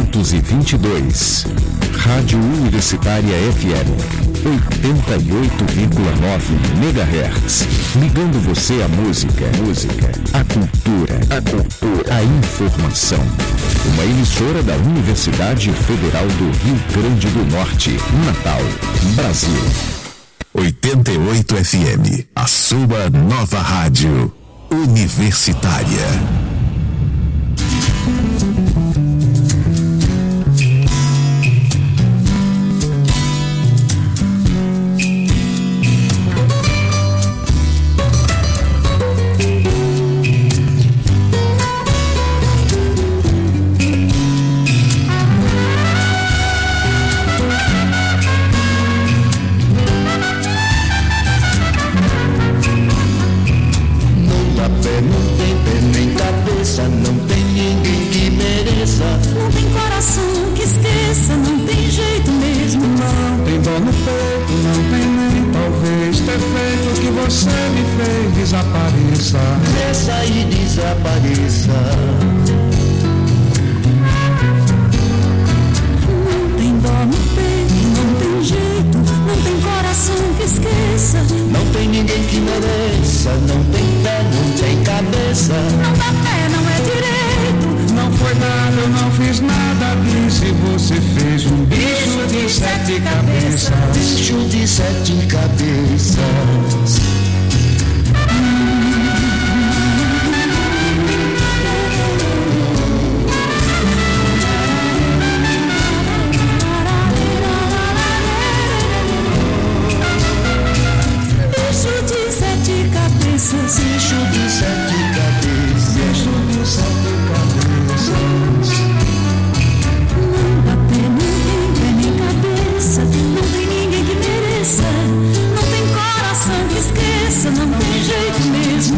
522. Rádio Universitária FM 88,9 MHz. Ligando você à música, à cultura, a informação. Uma emissora da Universidade Federal do Rio Grande do Norte, Natal, Brasil. 88 FM, a sua nova rádio universitária. Cresça e desapareça. Não tem dó no peito, não tem jeito, não tem coração que esqueça. Não tem ninguém que mereça, não tem pé, não tem cabeça. Não dá pé, não é direito. Não foi nada, eu não fiz nada disso. E você fez um bicho de sete cabeças. Bicho de sete cabeças. Bicho de sete cabeças, bicho de sete cabeças. Não dá pé, não tem pé nem cabeça. Não tem ninguém que mereça. Não tem coração que esqueça. Não tem jeito mesmo.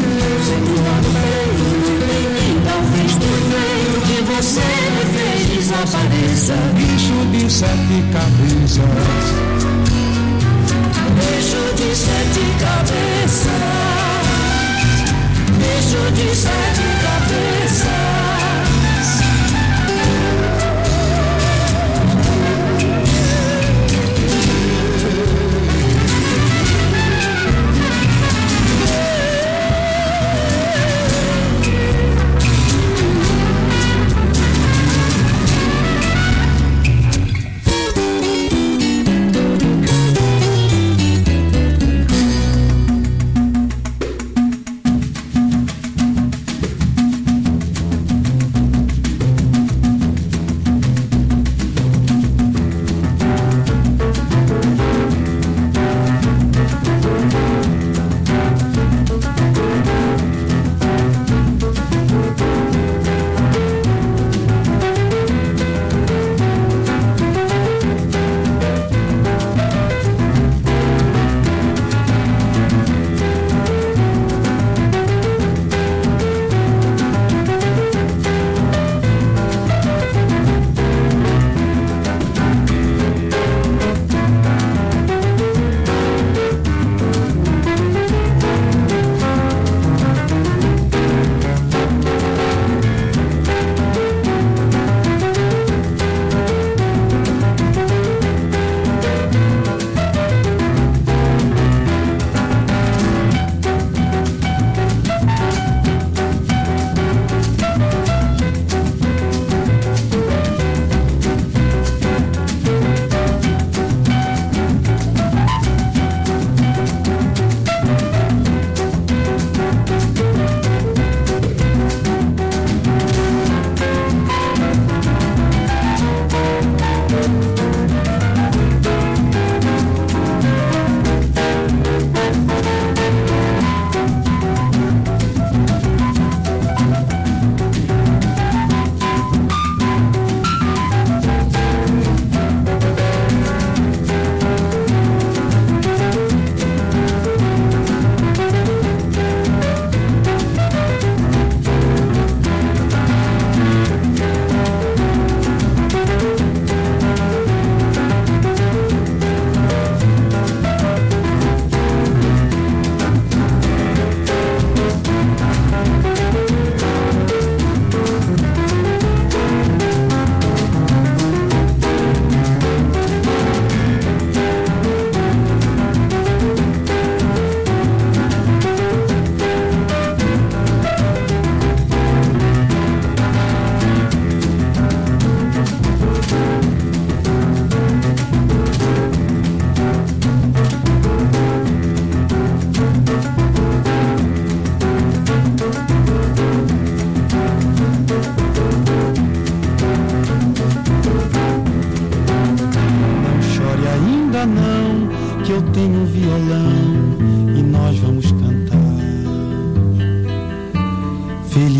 Talvez por feito que você me fez desapareça. Bicho de sete cabeças. Bicho de sete cabeças. Bicho de sete cabeças.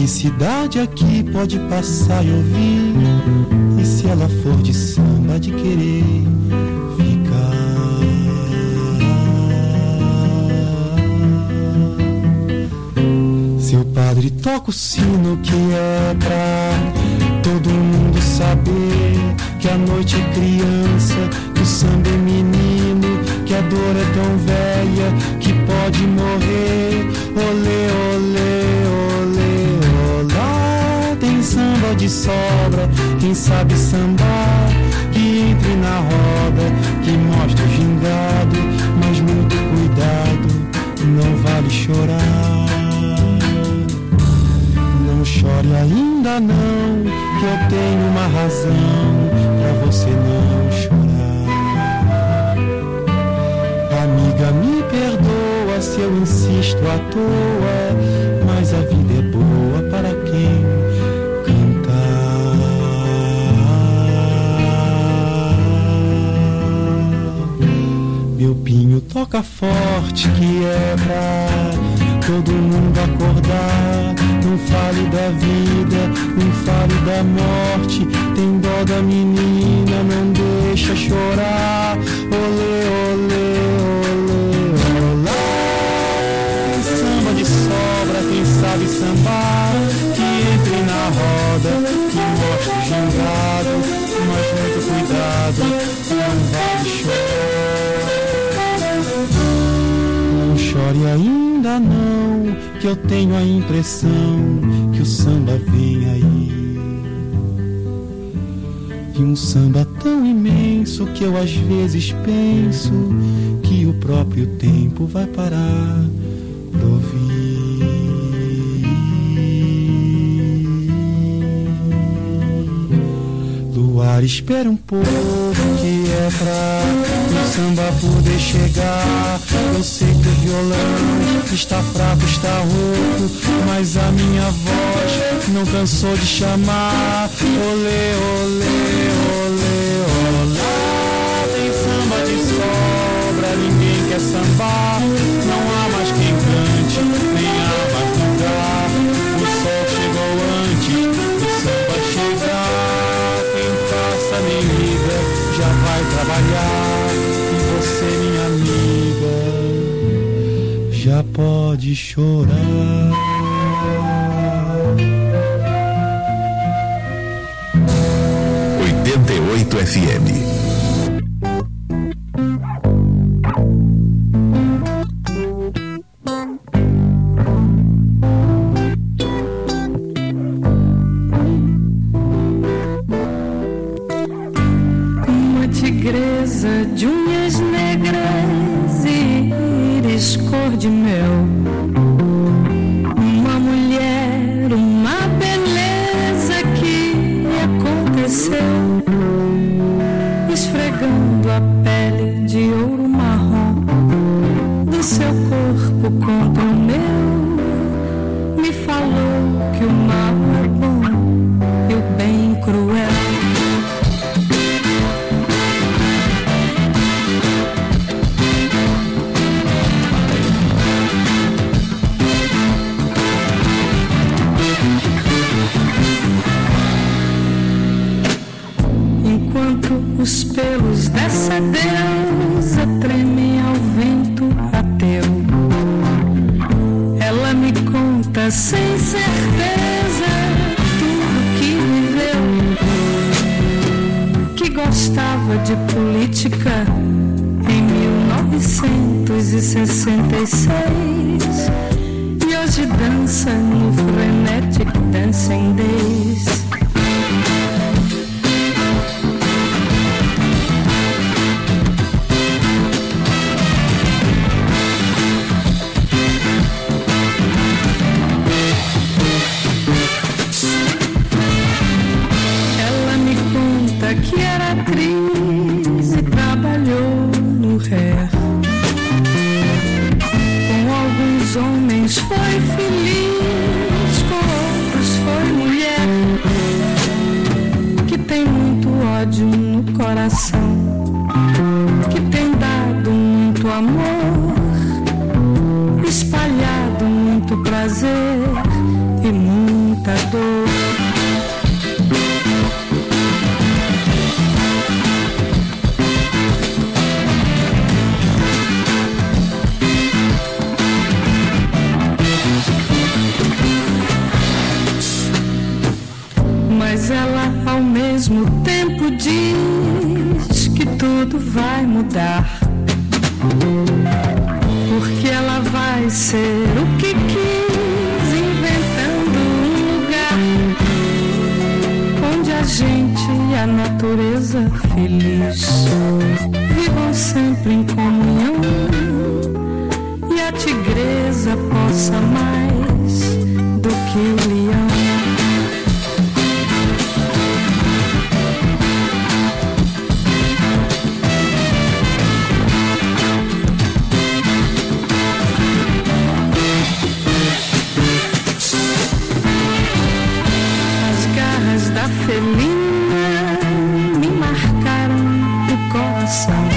felicidade aqui pode passar e ouvir. E se ela for de samba, de querer ficar. Seu padre toca o sino que é pra todo mundo saber que a noite é criança, que o samba é menino, que a dor é tão velha que pode morrer. Olê, olê, olê, olá. Tem samba de sobra, quem sabe sambar, que entre na roda, que mostre o gingado, mas muito cuidado, não vale chorar. Não chore ainda não, que eu tenho uma razão pra você não chorar. Amiga, me perdoa se eu insisto à toa, mas a vida é boa para quem cantar. Meu pinho toca forte que é pra todo mundo acordar. Não fale da vida, não fale da morte. Tem dó da menina, não deixa chorar. Olê, olê, olê, olá. Samba de sobra, quem sabe sambar, que entre na roda, que mostre o gingado, mas muito cuidado, não vale chorar. Não chore ainda não, que eu tenho a impressão que o samba vem aí. E um samba tão imenso que eu às vezes penso que o próprio tempo vai parar pra ouvir. Luar, espera um pouco que é pra o samba poder chegar. Eu sei que o violão está fraco, está rouco, mas a minha voz não cansou de chamar. Olê, olê, olê, olá. Tem samba de sobra, ninguém quer sambar. Não há mais quem cante, nem há mais lugar. O sol chegou antes do samba chegar. Quem passa nem liga, já vai trabalhar. E você, minha amiga, já pode chorar. 88 FM. Uma tigresa de unhas negras e íris cor de mel. Uma mulher, uma beleza que me aconteceu, esfregando a pele de ouro marrom do seu corpo contra o meu, me falou que o mal é bom e o bem cruel. Os pelos dessa deusa tremem ao vento ateu. Ela me conta sem certeza tudo que viveu, que gostava de política em 1966 e hoje dança no Frenetic Dancing Days. Que era atriz e trabalhou no Hair. Com alguns homens foi feliz, com outros foi mulher. Que tem muito ódio no coração, que tem dado muito amor, espalhado muito prazer e muito dor. Mas ela ao mesmo tempo diz que tudo vai mudar, porque ela vai ser o que quis, inventando um lugar onde a gente e a natureza feliz vivam sempre em comunhão, e a tigresa possa mais do que o leão. Da felina me marcaram o coração,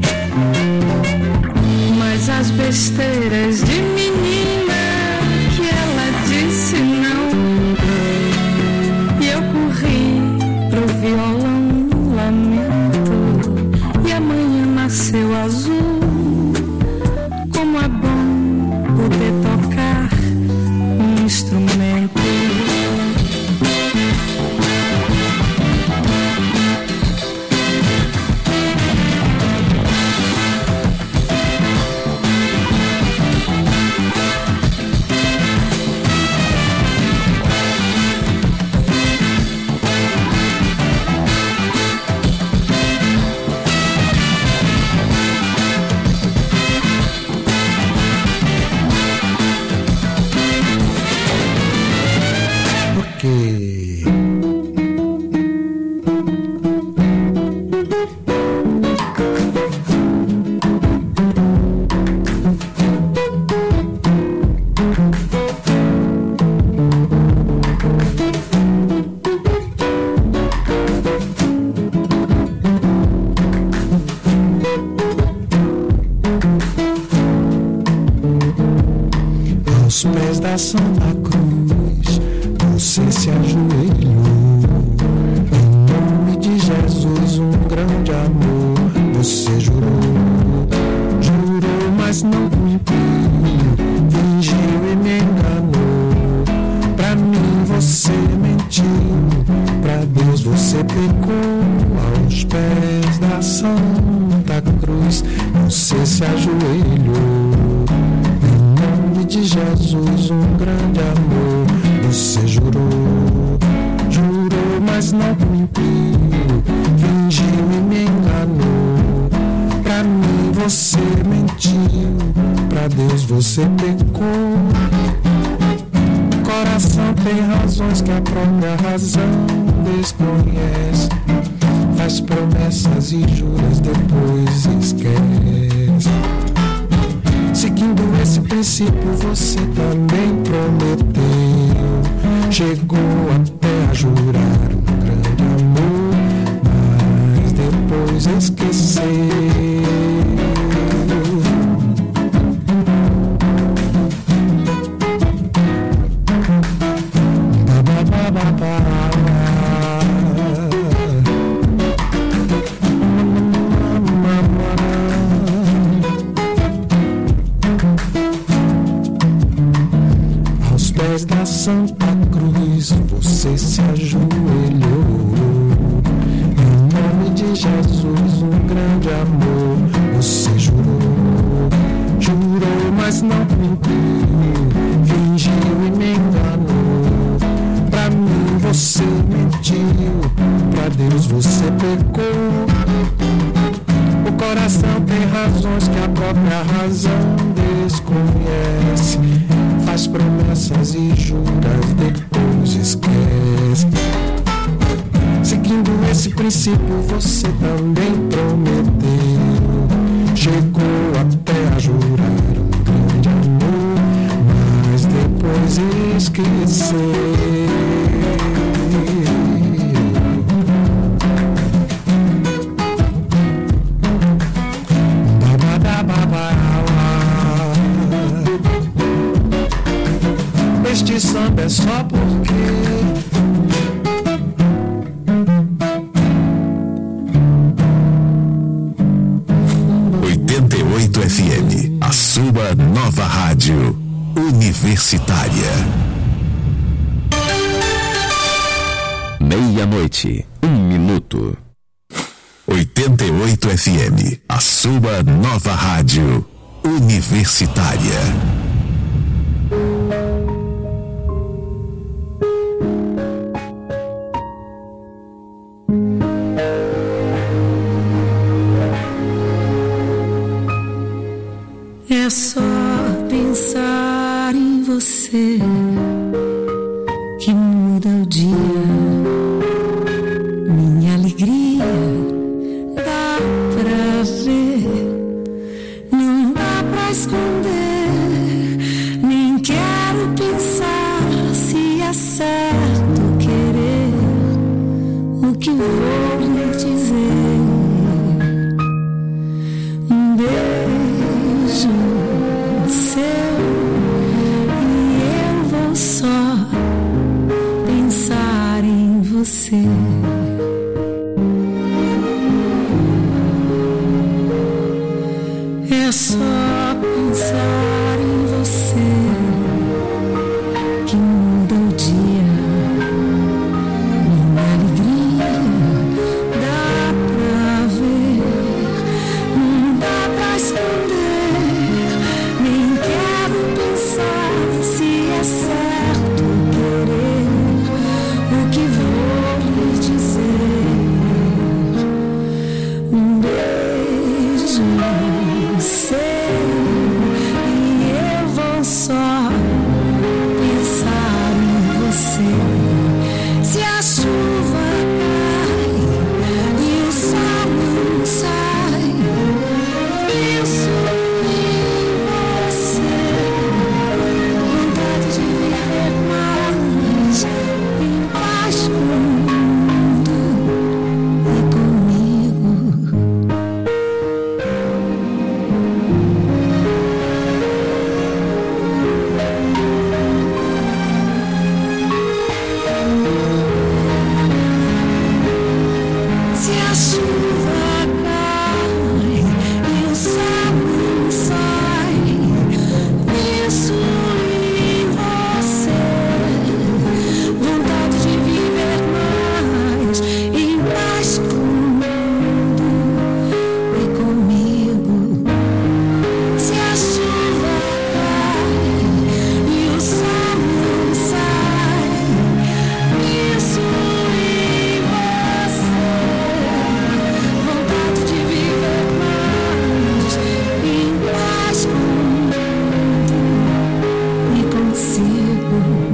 mas as besteiras de menina que ela disse não, e eu corri pro violão, lamento, e amanhã nasceu azul. Como é bom poder tocar um instrumento. Aos pés da Santa Cruz, você se ajoelhou. Em nome de Jesus, um grande amor você jurou. Jurou, mas não cumpriu, fingiu e me enganou. Pra mim você mentiu, pra Deus você pecou. Aos pés da Santa Cruz, você se ajoelhou. De Jesus, um grande amor você jurou. Jurou, mas não cumpriu, fingiu e me enganou. Pra mim você mentiu, pra Deus você pecou. Coração tem razões que a própria razão desconhece. Faz promessas e juras, depois esquece. Seguindo esse princípio você também prometeu. Chegou até a jurar um grande amor, mas depois esqueceu. Da Santa Cruz você se ajoelhou. Em nome de Jesus, um grande amor você jurou. Jurou, mas não cumpriu, fingiu e me enganou. Pra mim você mentiu, pra Deus você pecou. O coração tem razões que a própria razão desconhece. Faz promessas e juras, depois esquece. Seguindo esse princípio você também prometeu. Chegou até a jurar um grande amor, mas depois esqueceu. Este samba é só porque Nova Rádio Universitária. 00:01. 88 FM, a sua nova rádio universitária. É só pensar em você que muda o dia. Minha alegria dá pra ver, não dá pra esconder. Nem quero pensar se é certo querer o que vou lhe dizer. Um beijo seu e eu vou só pensar em você. É só pensar em você que muda o dia. Minha alegria dá pra ver, não dá pra esconder. Nem quero pensar se é certo querer o que vou lhe dizer. Um beijo seu e eu vou só pensar em você. Se a chuva cai e o sol não sai, penso em você. Vontade de viver mais em paz com o mundo e comigo. Se a chuva cai e o sol não sai, penso em você. Vontade de viver mais em paz com o mundo e comigo. Se a chuva cai e o sol não sai, penso em você. Vontade de viver mais em paz com o mundo e consigo.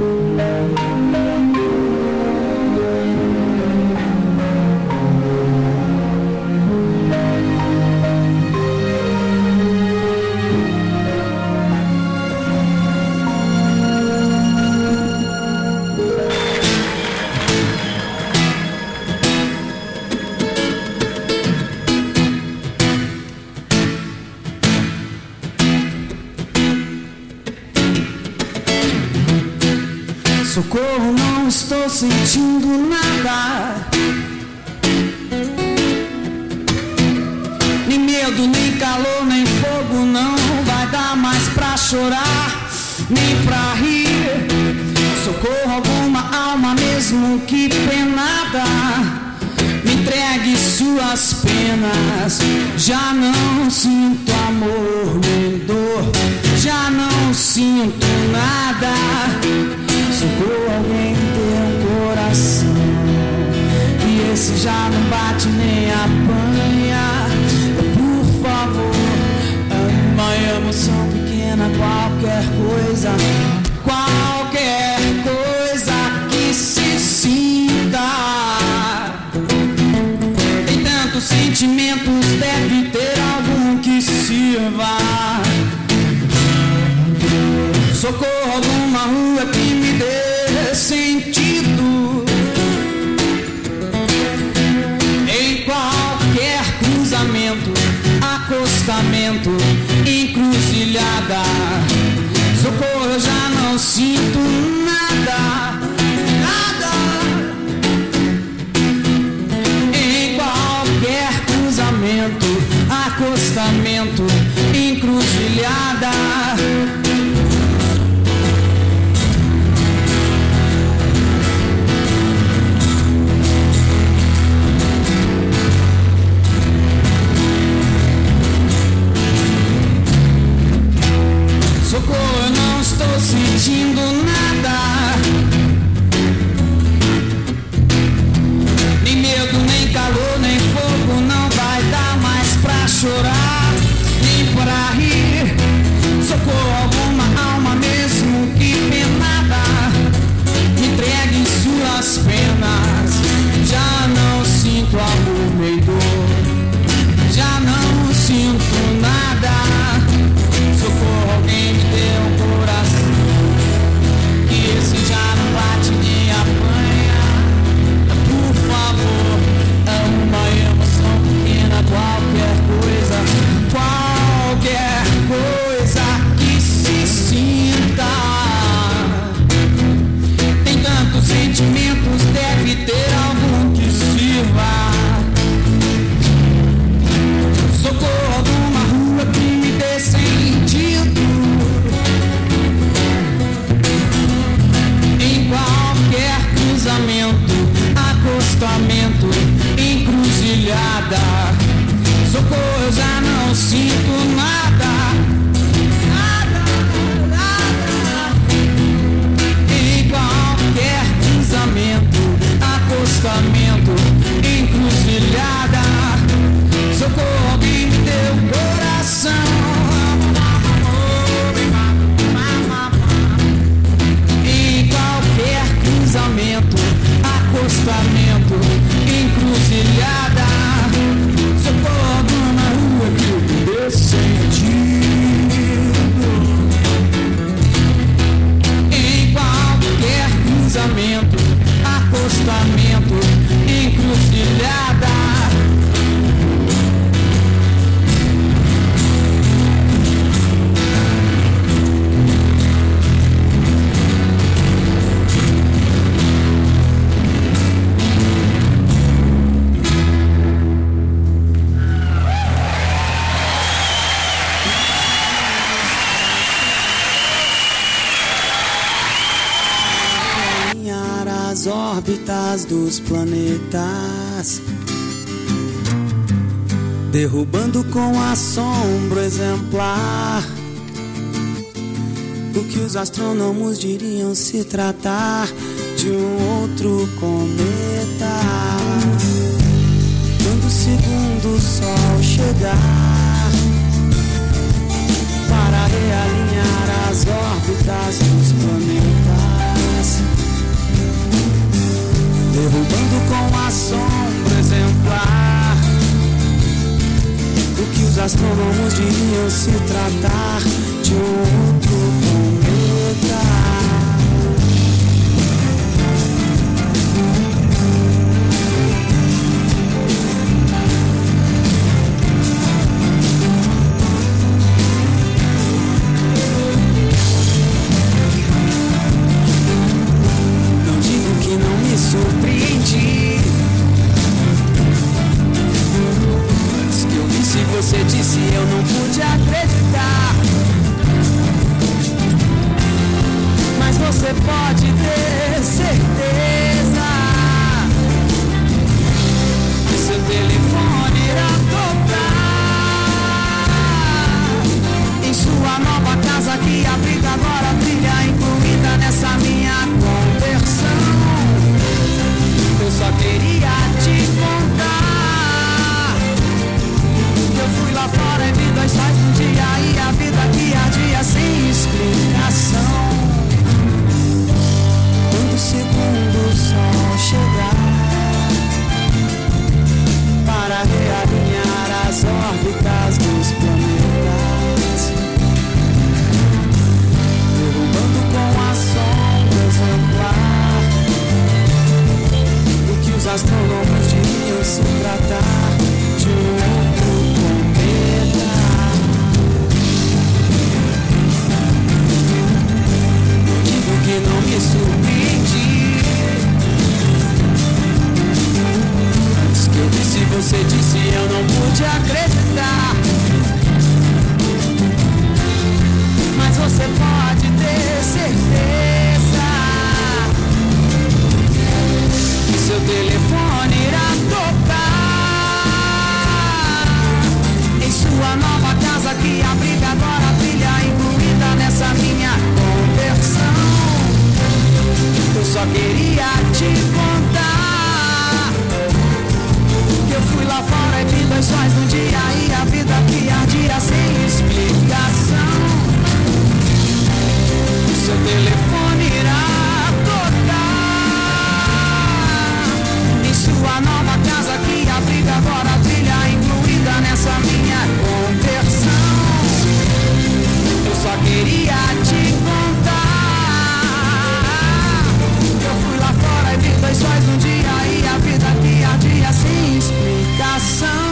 Socorro, não estou sentindo nada. Nem medo, nem calor, nem fogo. Não vai dar mais pra chorar, nem pra rir. Socorro, alguma alma mesmo que penada. Me entregue suas penas. Já não sinto amor nem dor. Já não sinto nada. Socorro, alguém tem um coração e esse já não bate nem apanha. Por favor, uma emoção pequena, qualquer coisa que se sinta. Tem tantos sentimentos, deve ter algum que sirva. Socorro, alguma rua que me dê sentido. Em qualquer cruzamento, acostamento, encruzilhada. Socorro, eu já não sinto nada, nada. Em qualquer cruzamento, acostamento, encruzilhada. sentindo nada, nem medo, nem calor, nem fogo. Não vai dar mais pra chorar, nem pra rir. Socorro, alguma alma mesmo que penada, me entregue em suas penas. Já não sinto amor nem dor, já não sinto nada. Socorro, alguém me dê um coração, que esse já não bate nem apanha. Por favor, é uma emoção pequena, qualquer coisa que se sinta. Tem tantos sentimentos, deve ter algum que sirva. Socorro, alguma rua que me dê sentido. Em qualquer cruzamento, acostamento, encruzilhada. Socorro, eu já não sinto nada. Em qualquer cruzamento, acostamento, encruzilhada. Socorro, alguém me deu coração. Em qualquer cruzamento, acostamento, encruzilhada. Socorro, alguma rua que me dê sentido. Em qualquer cruzamento, acostamento, encruzilhada. As órbitas dos planetas, derrubando com assombro exemplar o que os astrônomos diriam se tratar de um outro cometa. Quando o segundo sol chegar para realinhar as órbitas dos planetas, derrubando com assombro exemplar o que os astrônomos diriam se tratar de um outro cometa. Surpreendi. Antes que eu disse, você disse, eu não pude acreditar. Mas você pode ter certeza que seu telefone irá tocar em sua nova casa que abriga agora trilha incluída nessa minha conversão. Eu só queria te contar que eu fui lá fora e vi 2 sóis no dia e a vida que ardia sem explicação. Quando o segundo sol chegar para realinhar as órbitas dos planetas, derrubando com assombro exemplar os astrônomos diriam se tratar de um outro cometa. Não digo que não me surpreendi. Antes que eu disse, você disse, eu não pude acreditar. Mas você pode ter certeza que seu telefone irá tocar em sua nova casa que abriga agora a trilha incluída nessa minha conversão. queria te contar que eu fui lá fora e vi 2 sóis no dia e a vida que ardia sem explicação. O seu telefone irá tocar em sua nova casa que abriga agora a trilha incluída nessa minha conversão. Eu só queria te contar que eu fui lá fora e vi 2 sóis no dia e a vida que ardia sem explicação.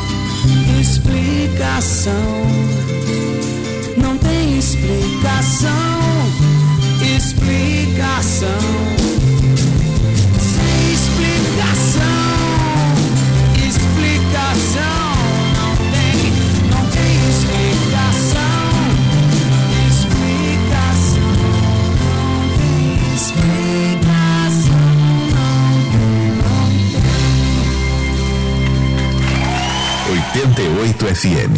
Explicação. Não tem explicação. Explicação. Sem explicação. Explicação. Não tem explicação. Explicação. Não tem explicação. Não tem. 88 FM.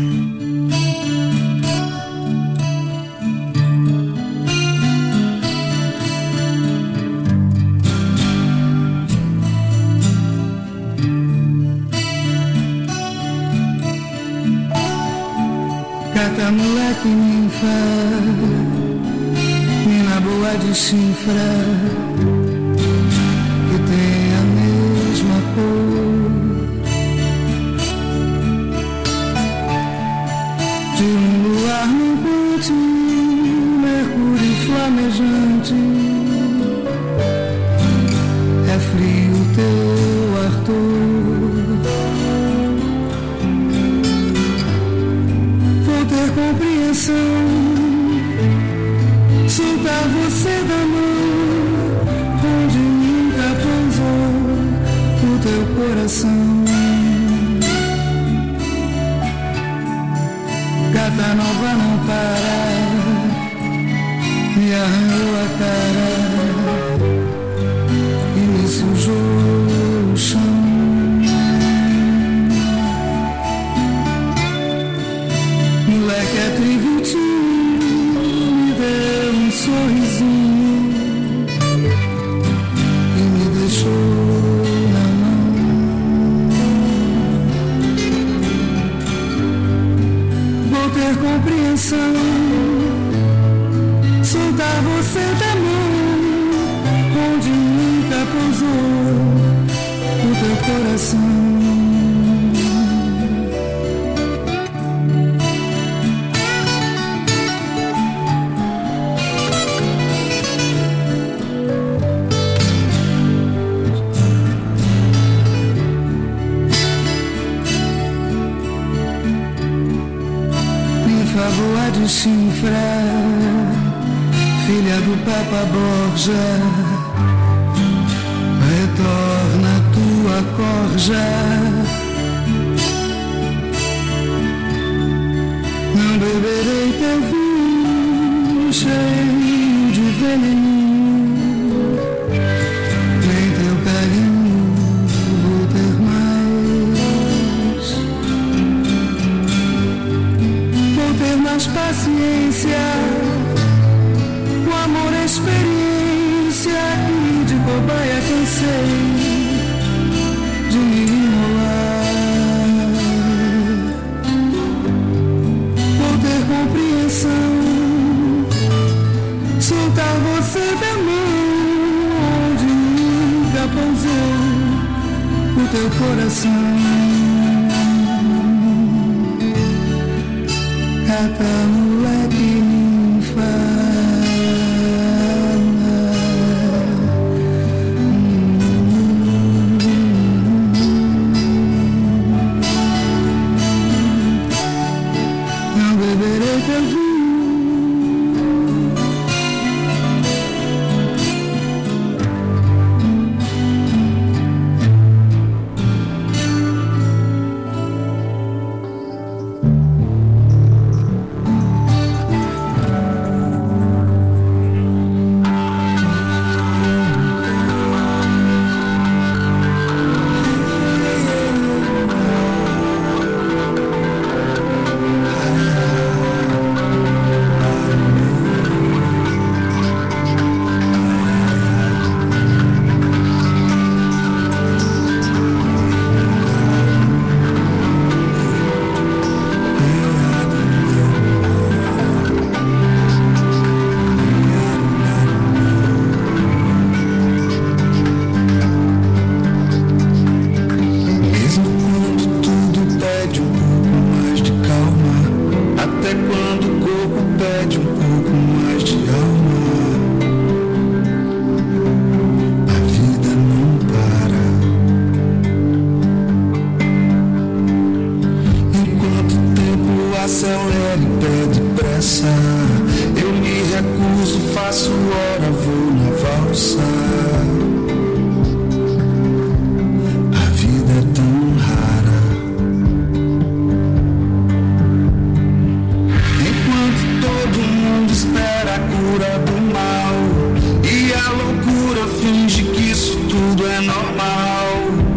Cata moleque ninfa, mina boa de chifra, que tem a mesma cor de luar num ponte, mercúrio flamejante. É frio teu ardor, vou ter compreensão, soltar você da mão, onde nunca pousou o teu coração. Gata nova não para, me arranhou a cara e me sujou o chão. Moleque é trivitinho, me deu um sorrisinho e me deixou na mão. Vou ter compreensão, soltar você da mão, onde nunca pousou o teu coração. Boa de chifra, filha do Papa Borja, retorna a tua corja. Não beberei teu vinho cheio de veneninho, nem teu carinho vou ter mais. Ter mais paciência, o amor é experiência que de cobaia cansei de me enrolar. Vou ter compreensão, soltar você da mão, onde nunca pousou o teu coração. Cata moleque ninfa, não beberei teu vinho. passo hora, vou na valsa. A vida é tão rara. Enquanto todo mundo espera a cura do mal e a loucura finge que isso tudo é normal,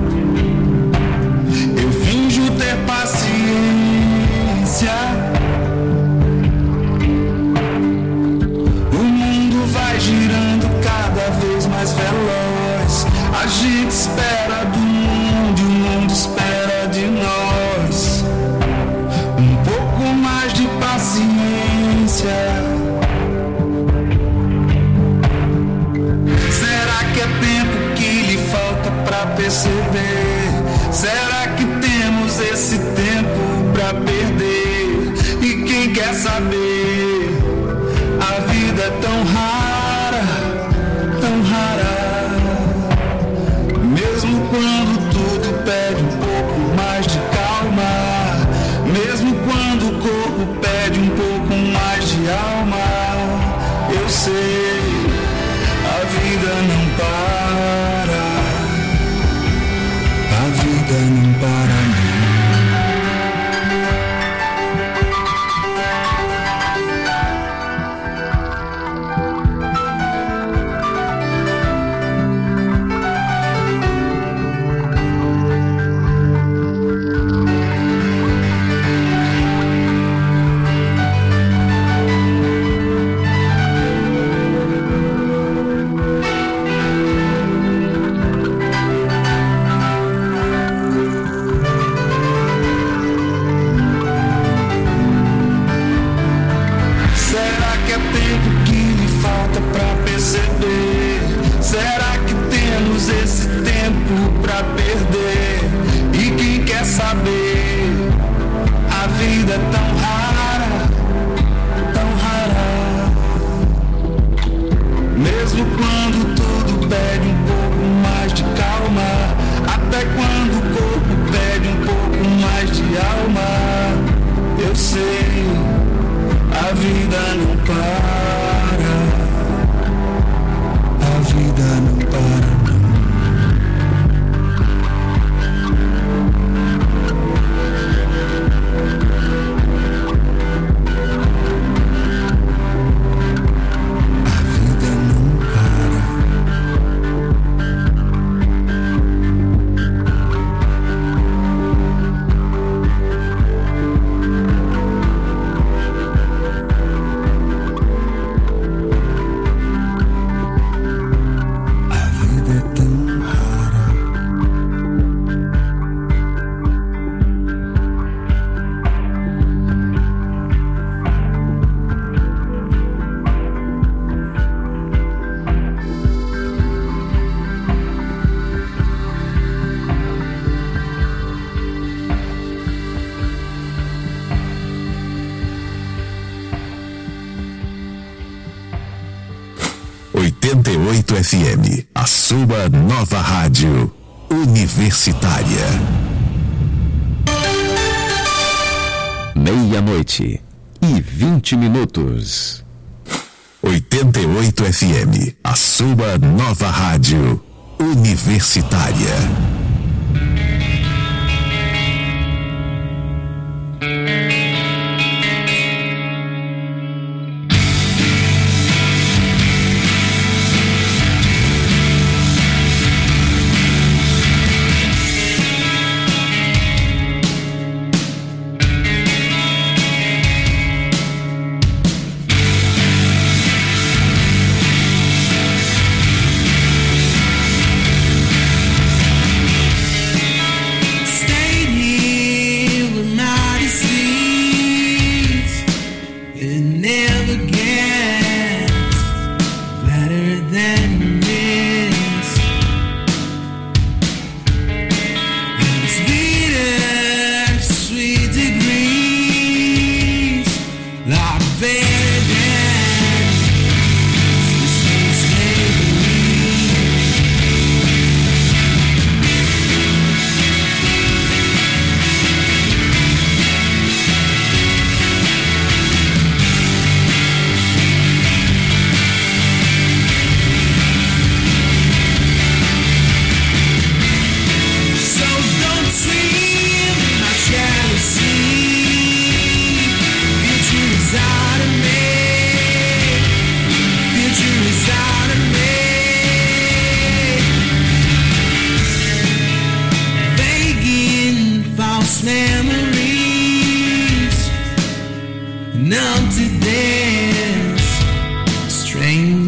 eu finjo ter paciência. Girando cada vez mais veloz. A gente espera do mundo e o mundo espera de nós. Um pouco mais de paciência. Será que é tempo que lhe falta pra perceber? Será que temos esse tempo pra perder? E quem quer saber? A vida é tão rara, tão rara. Mesmo quando tudo pede um pouco mais de calma, mesmo quando o corpo pede um pouco mais de alma, eu sei, a vida não para, a vida não para não. Será que temos esse tempo pra perder? E quem quer saber? A vida é tão rara, tão rara. Mesmo quando tudo pede um pouco mais de calma, até quando o corpo pede um pouco mais de alma, eu sei, a vida não para. A vida não para, não. A vida não para. FM, a sua nova rádio universitária. 00:20. 88 FM, a sua nova rádio universitária.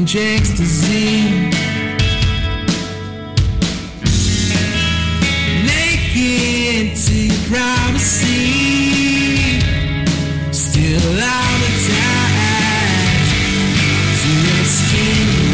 strange ecstasy. Naked to your privacy, still out of touch to your skin.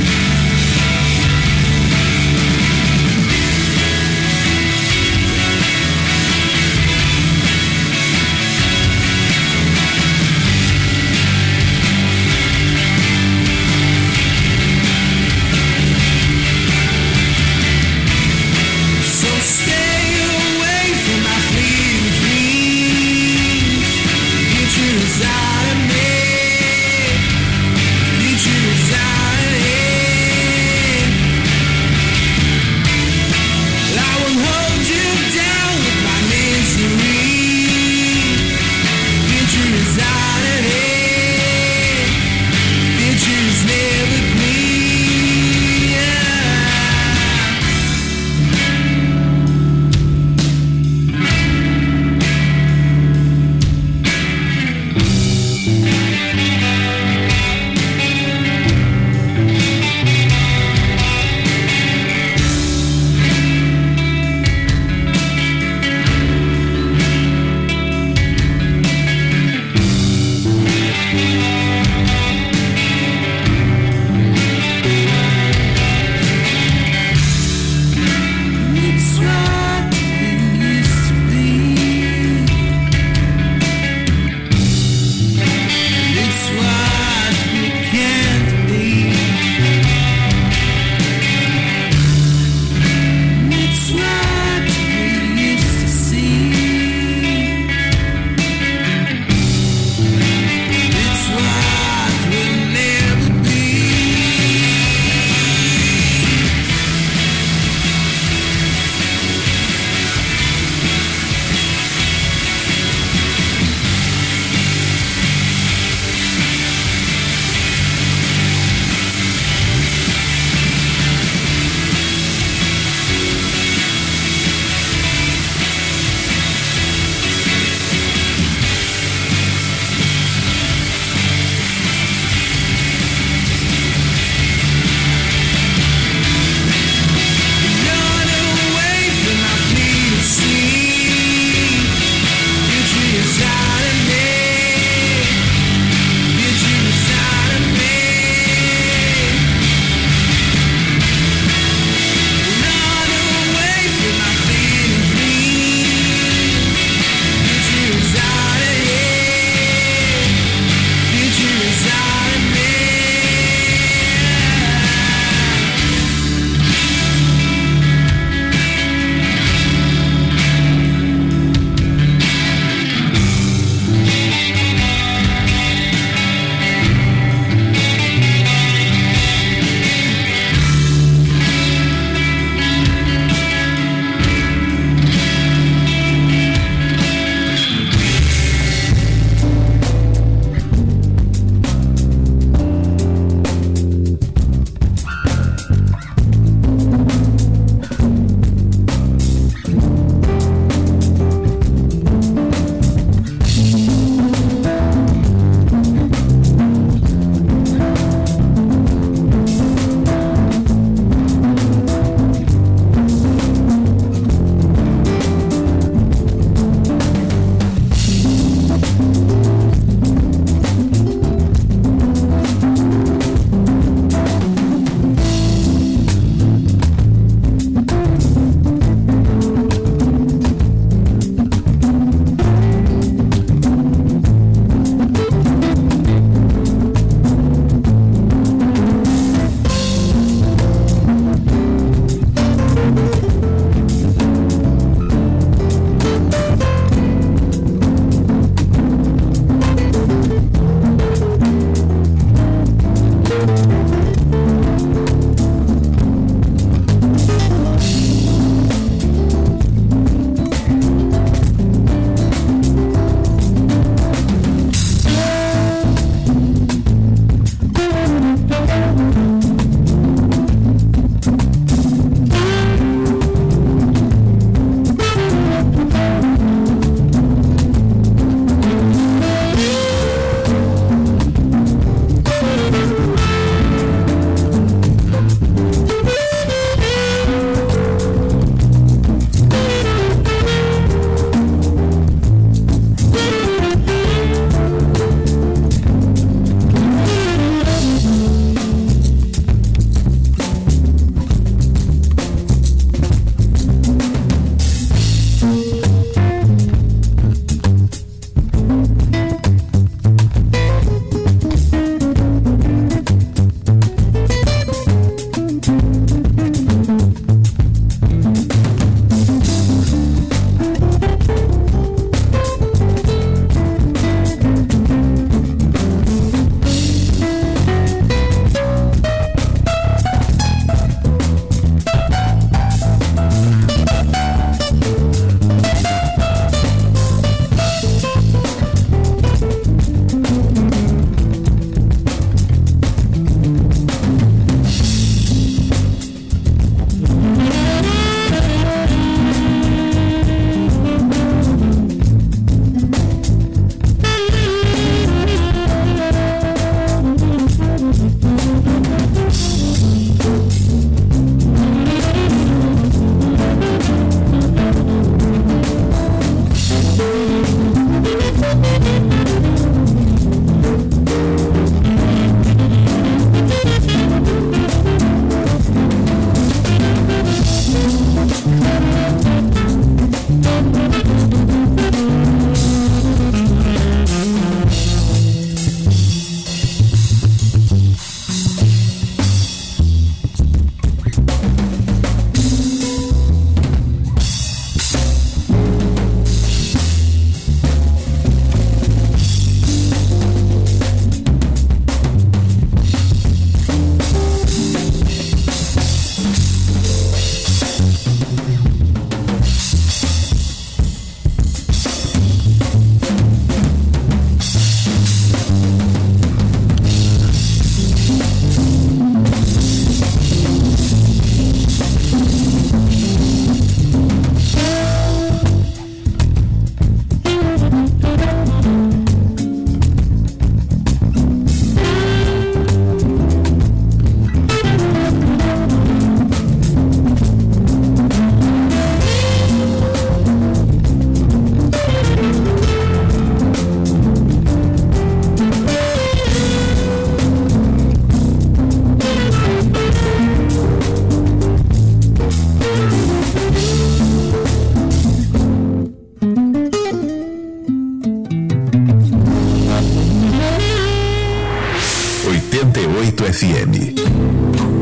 FM.